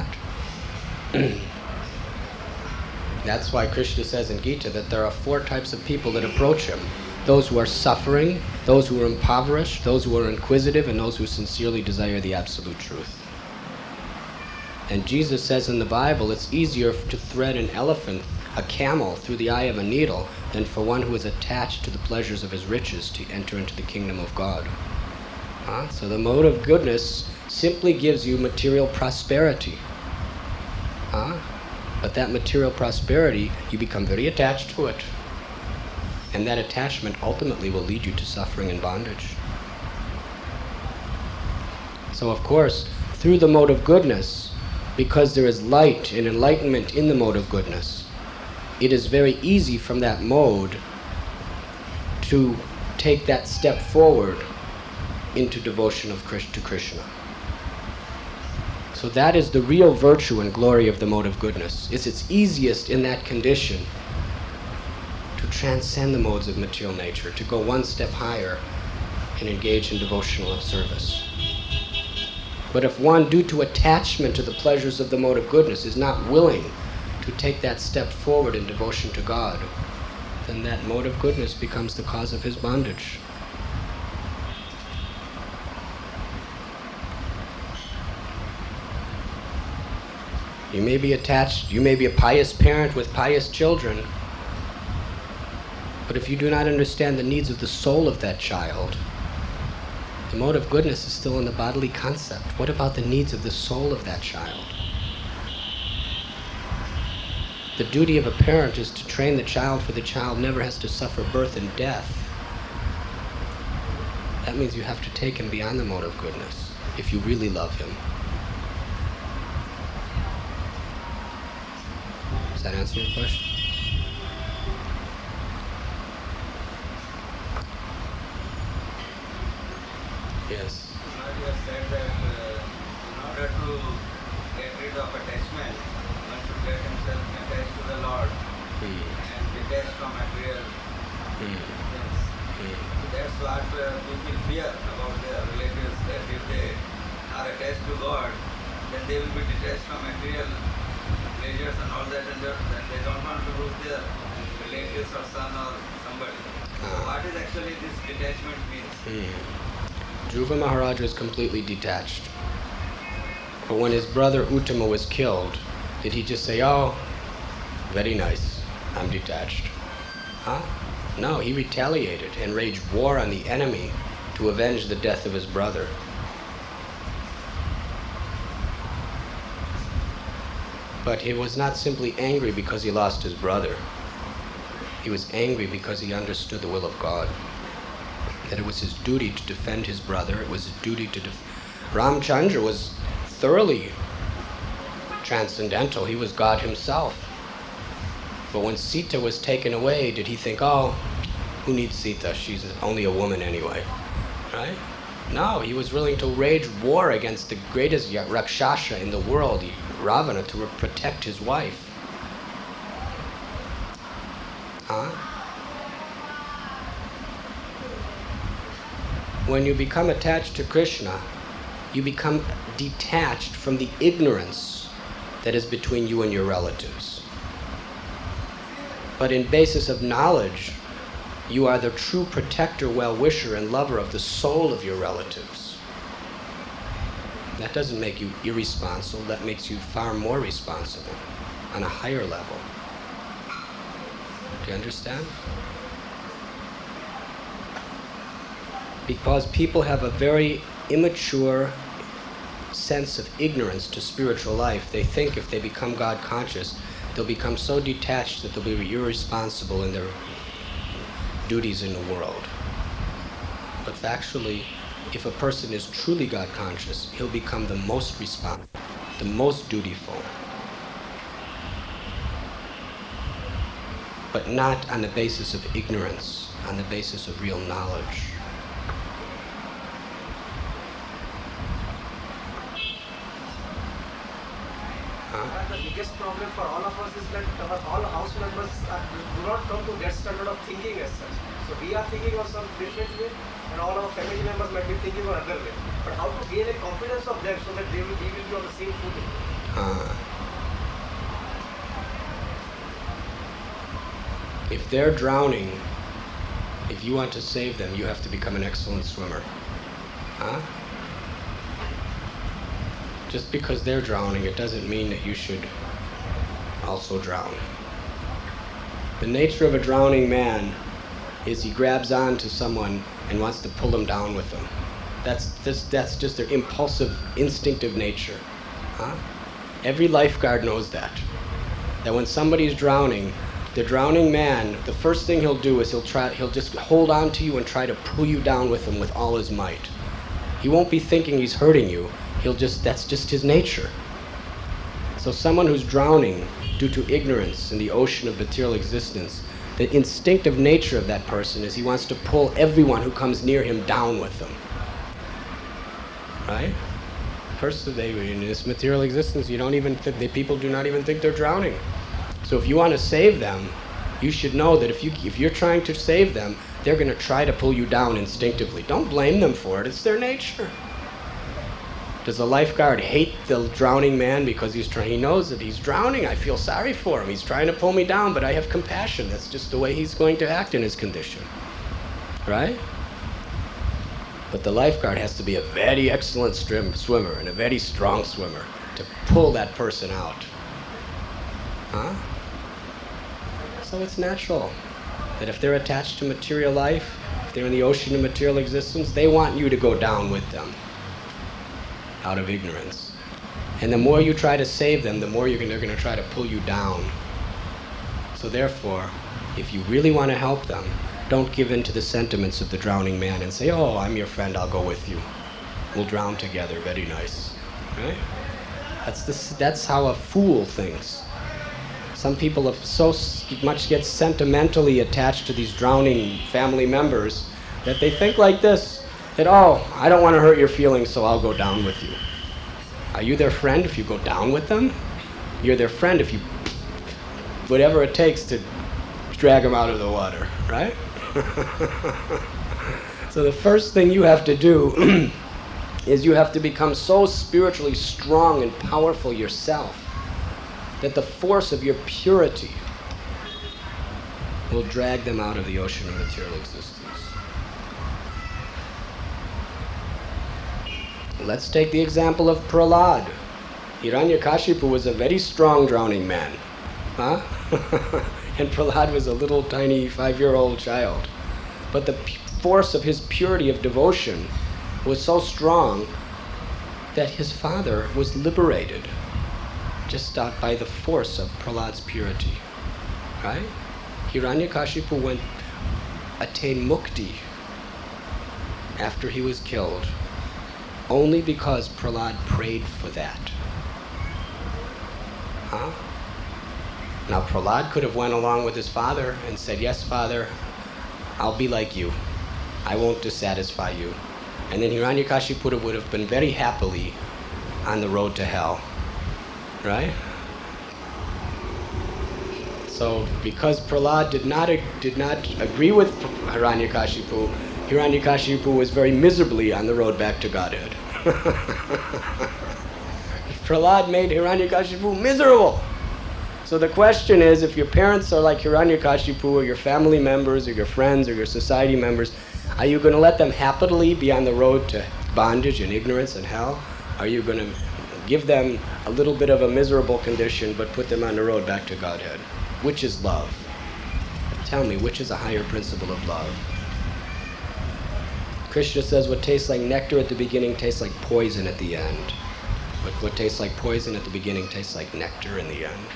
That's why Krishna says in Gita that there are four types of people that approach him. Those who are suffering, those who are impoverished, those who are inquisitive, and those who sincerely desire the absolute truth. And Jesus says in the Bible, it's easier to thread an elephant, a camel, through the eye of a needle than for one who is attached to the pleasures of his riches to enter into the kingdom of God. Huh? So the mode of goodness simply gives you material prosperity. Huh? But that material prosperity, you become very attached to it. And that attachment ultimately will lead you to suffering and bondage. So of course, through the mode of goodness, because there is light and enlightenment in the mode of goodness, it is very easy from that mode to take that step forward into devotion of Krishna, to Krishna. So that is the real virtue and glory of the mode of goodness. It's its easiest in that condition to transcend the modes of material nature, to go one step higher and engage in devotional service. But if one, due to attachment to the pleasures of the mode of goodness, is not willing to take that step forward in devotion to God, then that mode of goodness becomes the cause of his bondage. You may be attached, you may be a pious parent with pious children, but if you do not understand the needs of the soul of that child, the mode of goodness is still in the bodily concept. What about the needs of the soul of that child? The duty of a parent is to train the child, for the child never has to suffer birth and death. That means you have to take him beyond the mode of goodness if you really love him. Does that answer your question? Yes. Now you have said that uh, in order to get rid of attachment, one should get himself attached to the Lord Mm. and detached from material Mm. things. Mm. So that's what uh, people fear about their relatives, that if they are attached to God, then they will be detached from material pleasures and all that, and then they don't want to lose their relatives or son or somebody. So what is actually this detachment means? Mm. Dhruva Maharaj was completely detached. But when his brother Uttama was killed, did he just say, oh, very nice, I'm detached? Huh? No, he retaliated and waged war on the enemy to avenge the death of his brother. But he was not simply angry because he lost his brother. He was angry because he understood the will of God. That it was his duty to defend his brother. It was his duty to defend. Ramchandra was thoroughly transcendental. He was God himself. But when Sita was taken away, did he think, oh, who needs Sita? She's only a woman anyway, right? No, he was willing to wage war against the greatest Rakshasa in the world, Ravana, to protect his wife. Huh? When you become attached to Krishna, you become detached from the ignorance that is between you and your relatives. But in basis of knowledge, you are the true protector, well-wisher, and lover of the soul of your relatives. That doesn't make you irresponsible, that makes you far more responsible on a higher level. Do you understand? Because people have a very immature sense of ignorance to spiritual life. They think if they become God conscious, they'll become so detached that they'll be irresponsible in their duties in the world. But factually, if a person is truly God conscious, he'll become the most responsible, the most dutiful. But not on the basis of ignorance, on the basis of real knowledge. The biggest problem for all of us is that our all house members are, do not come to that standard of thinking as such. So we are thinking of some different way, and all our family members might be thinking of another way. But how to gain a confidence of them so that they will, we will be on the same footing? Uh, if they're drowning, if you want to save them, you have to become an excellent swimmer. Huh? Just because they're drowning, it doesn't mean that you should also drown. The nature of a drowning man is he grabs on to someone and wants to pull them down with him. That's, this, that's just their impulsive, instinctive nature. Huh? Every lifeguard knows that. That when somebody's drowning, the drowning man, the first thing he'll do is he'll try, he'll just hold on to you and try to pull you down with him with all his might. He won't be thinking he's hurting you. He'll just, that's just his nature. So someone who's drowning due to ignorance in the ocean of material existence, the instinctive nature of that person is he wants to pull everyone who comes near him down with them. Right? First, they, in this material existence, you don't even think, the people do not even think they're drowning. So if you want to save them, you should know that if, you, if you're trying to save them, they're going to try to pull you down instinctively. Don't blame them for it. It's their nature. Does a lifeguard hate the drowning man because he's trying? He knows that he's drowning. I feel sorry for him. He's trying to pull me down, but I have compassion. That's just the way he's going to act in his condition. Right? But the lifeguard has to be a very excellent swim, swimmer and a very strong swimmer to pull that person out. Huh? So it's natural that if they're attached to material life, if they're in the ocean of material existence, they want you to go down with them out of ignorance. And the more you try to save them, the more you're gonna, they're going to try to pull you down. So therefore, if you really want to help them, don't give in to the sentiments of the drowning man and say, oh, I'm your friend, I'll go with you. We'll drown together, very nice. Right? That's, the, that's how a fool thinks. Some people have so much get sentimentally attached to these drowning family members that they think like this, that, oh, I don't want to hurt your feelings, so I'll go down with you. Are you their friend if you go down with them? You're their friend if you, whatever it takes to drag them out of the water, right? So the first thing you have to do is you have to become so spiritually strong and powerful yourself that the force of your purity will drag them out of the ocean of material existence. Let's take the example of Prahlad. Hiranyakashipu was a very strong drowning man. Huh? And Prahlad was a little tiny five-year-old child. But the p- force of his purity of devotion was so strong that his father was liberated just out by the force of Prahlad's purity. Right? Hiranyakashipu went attain mukti after he was killed only because Prahlad prayed for that. Huh? Now Prahlad could have went along with his father and said, yes, father, I'll be like you. I won't dissatisfy you. And then Hiranyakashipu would have been very happily on the road to hell. Right? So because Prahlad did not, did not agree with Hiranyakashipu, Hiranyakashipu was very miserably on the road back to Godhead. Prahlad made Hiranyakashipu miserable. So the question is, if your parents are like Hiranyakashipu, or your family members, or your friends, or your society members, are you going to let them happily be on the road to bondage and ignorance and hell? are you going to give them a little bit of a miserable condition but put them on the road back to Godhead? Which is love? Tell me, which is a higher principle of love? Krishna says what tastes like nectar at the beginning tastes like poison at the end. But what tastes like poison at the beginning tastes like nectar in the end.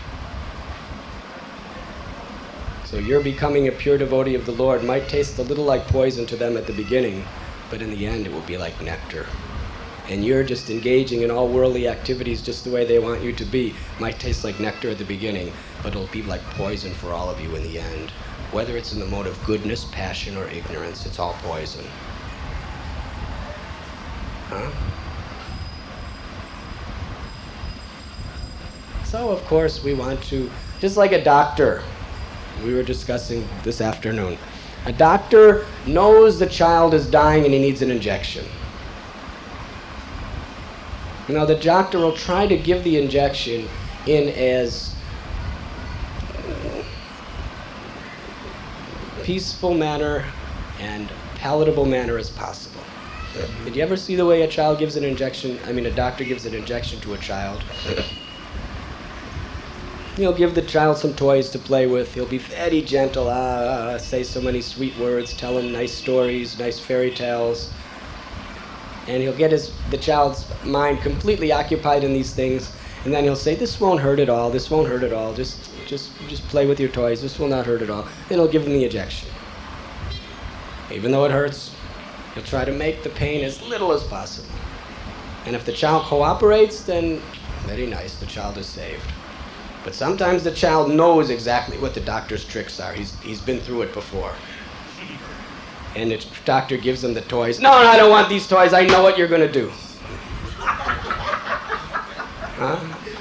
So your becoming a pure devotee of the Lord might taste a little like poison to them at the beginning, but in the end it will be like nectar. And you're just engaging in all worldly activities just the way they want you to be. Might taste like nectar at the beginning, but it'll be like poison for all of you in the end. Whether it's in the mode of goodness, passion, or ignorance, it's all poison. Huh? So, of course, we want to, just like a doctor, we were discussing this afternoon. A doctor knows the child is dying and he needs an injection. You know, the doctor will try to give the injection in as peaceful manner and palatable manner as possible. Did you ever see the way a child gives an injection, I mean a doctor gives an injection to a child? He'll give the child some toys to play with. He'll be very gentle, ah, ah, say so many sweet words, tell him nice stories, nice fairy tales. And he'll get his the child's mind completely occupied in these things. And then he'll say, this won't hurt at all, this won't hurt at all, just, just, just play with your toys, this will not hurt at all. Then he'll give him the injection. Even though it hurts, he'll try to make the pain as little as possible. And if the child cooperates, then very nice, the child is saved. But sometimes the child knows exactly what the doctor's tricks are. He's, he's been through it before. And the doctor gives him the toys. No, no, I don't want these toys. I know what you're going to do. Huh?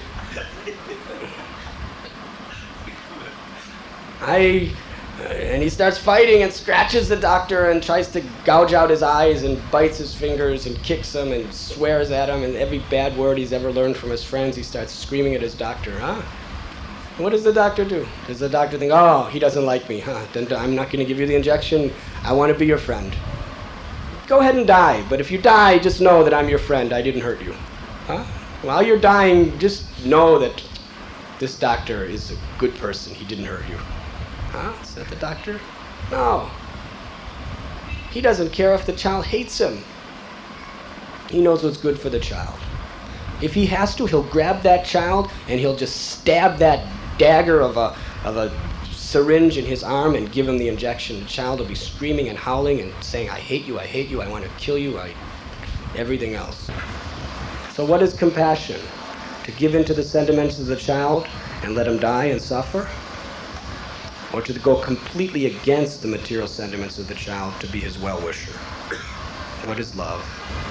I, uh, and he starts fighting and scratches the doctor and tries to gouge out his eyes and bites his fingers and kicks him and swears at him, and every bad word he's ever learned from his friends, he starts screaming at his doctor, huh? What does the doctor do? Does the doctor think, oh, he doesn't like me, huh? Then I'm not going to give you the injection. I want to be your friend. Go ahead and die, but if you die, just know that I'm your friend. I didn't hurt you. Huh? While you're dying, just know that this doctor is a good person. He didn't hurt you. Huh? Is that the doctor? No. He doesn't care if the child hates him. He knows what's good for the child. If he has to, he'll grab that child and he'll just stab that dagger of a, of a syringe in his arm and give him the injection. The child will be screaming and howling and saying, I hate you, I hate you, I want to kill you, I... everything else. So what is compassion? To give in to the sentiments of the child and let him die and suffer? Or to go completely against the material sentiments of the child to be his well-wisher? What is love?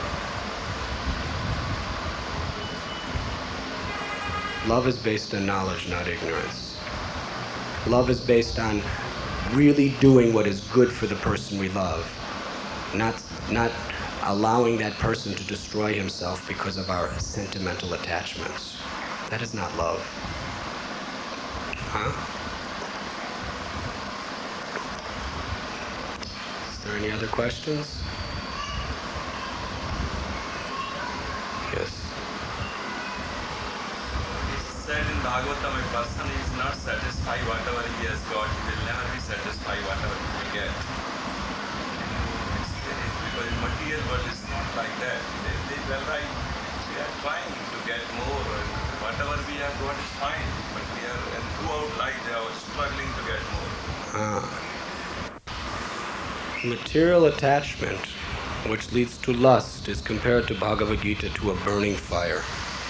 Love is based on knowledge, not ignorance. Love is based on really doing what is good for the person we love, not, not allowing that person to destroy himself because of our sentimental attachments. That is not love. Huh? Is there any other questions? Yes. Said in Bhagavatam, a person is not satisfied whatever he has got, he will never be satisfied whatever he will get. Because in material world it's not like that. They, they well right, we are trying to get more, and whatever we have got is fine, but we are, and throughout life they are struggling to get more. Ah. Material attachment, which leads to lust, is compared to Bhagavad Gita to a burning fire.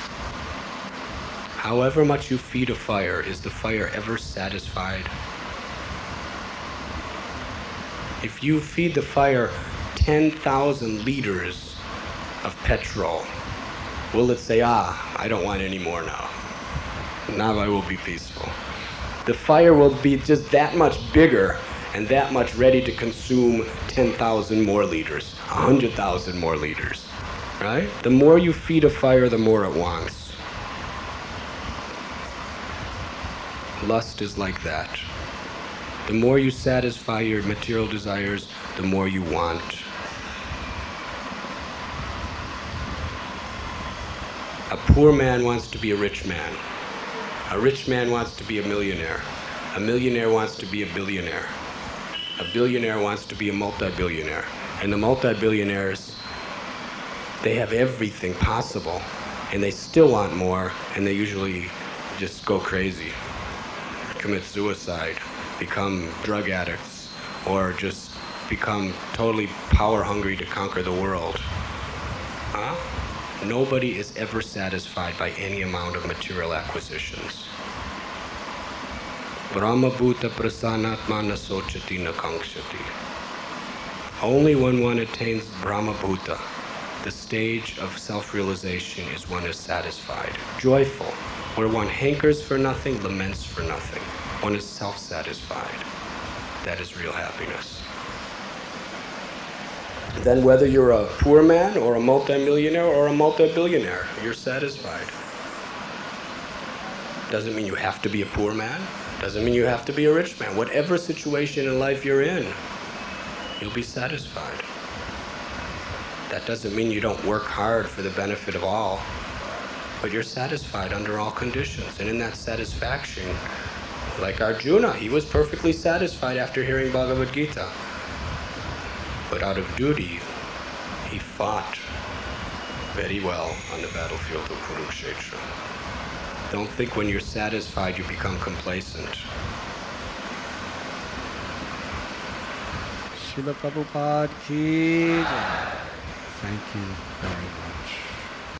However much you feed a fire, is the fire ever satisfied? If you feed the fire ten thousand liters of petrol, will it say, ah, I don't want any more now. Now I will be peaceful. The fire will be just that much bigger and that much ready to consume ten thousand more liters, one hundred thousand more liters, right? The more you feed a fire, the more it wants. Lust is like that. The more you satisfy your material desires, the more you want. A poor man wants to be a rich man. A rich man wants to be a millionaire. A millionaire wants to be a billionaire. A billionaire wants to be a multi-billionaire. And the multi-billionaires, they have everything possible, and they still want more, and they usually just go crazy, commit suicide, become drug addicts, or just become totally power hungry to conquer the world. Huh? Nobody is ever satisfied by any amount of material acquisitions. Brahma bhuta prasanatma na sochati na kankshati. Only when one attains Brahma bhuta, the stage of self-realization, is one is satisfied, joyful, where one hankers for nothing, laments for nothing. One is self-satisfied. That is real happiness. Then whether you're a poor man or a multimillionaire or a multi-billionaire, you're satisfied. Doesn't mean you have to be a poor man. Doesn't mean you have to be a rich man. Whatever situation in life you're in, you'll be satisfied. That doesn't mean you don't work hard for the benefit of all, but you're satisfied under all conditions. And in that satisfaction, like Arjuna, he was perfectly satisfied after hearing Bhagavad Gita. But out of duty, he fought very well on the battlefield of Kurukshetra. Don't think when you're satisfied you become complacent. Srila Prabhupada ki jai. Thank you very much.